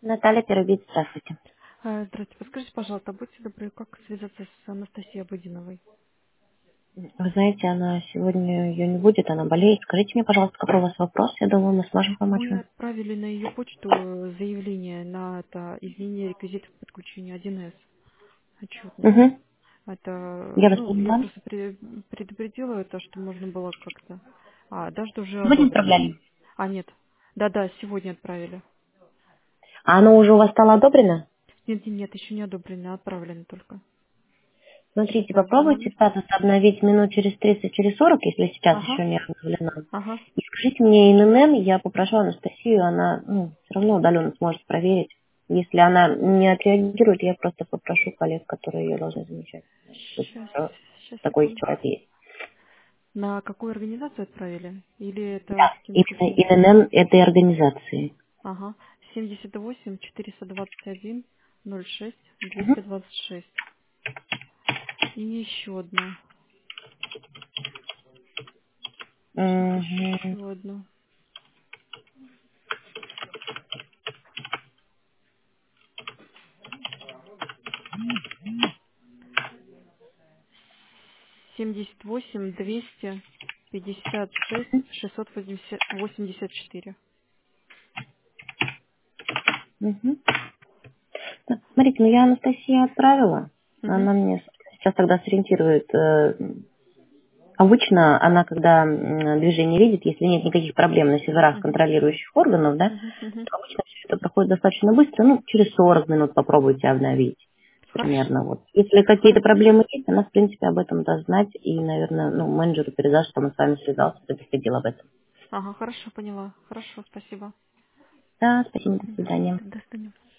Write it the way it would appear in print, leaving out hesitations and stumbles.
Наталья Первец, здравствуйте. Здравствуйте. Подскажите, пожалуйста, будьте добры, как связаться с Анастасией Абудиновой? Вы знаете, она сегодня ее не будет, она болеет. Скажите мне, пожалуйста, какой у вас вопрос? Я думаю, мы сможем помочь Мы вам. отправили на ее почту заявление на это изменение реквизитов подключения 1С отчетности. Угу. Это, Я вас ну, я поняла. просто предупредила это, что можно было как-то. Даже уже Сегодня одобрено. отправляли. Нет. Да-да, сегодня отправили. А оно уже у вас стало одобрено? Нет, еще не одобрено, отправлено только. Сейчас Смотрите, я попробуйте обновлю. статус обновить минут через 30, через 40, если сейчас Ага, еще не обновлено. ага. И скажите мне ИНН, я попрошу Анастасию, она все равно удаленно сможет проверить. Если она не отреагирует, я просто попрошу коллег, которые ее должны замечать. Тут Сейчас, сейчас, такой секунду. человек есть. На какую организацию отправили? Или это Да, каким-то именно письмом? ИНН этой организации. Ага. 78 421 06 Мгм. 226. И еще одно. Сейчас Мгм. еще одно. 78 256 684. Мгм. Так, смотрите, ну я Анастасии отправила. Угу. Она мне сейчас тогда сориентирует. Обычно она, когда движение видит, если нет никаких проблем на серверах Угу. контролирующих органов, да, Угу. Угу. то обычно все это проходит достаточно быстро. Ну, через 40 минут попробуйте обновить. Хорошо. Примерно вот. Если какие-то Хорошо. проблемы есть, она, в принципе, об этом даст знать. И, наверное, менеджеру передаст, что мы с вами связался, предупредил об этом. Ага, хорошо, поняла. Хорошо, спасибо. Да, спасибо, до Мгм. свидания. До свидания.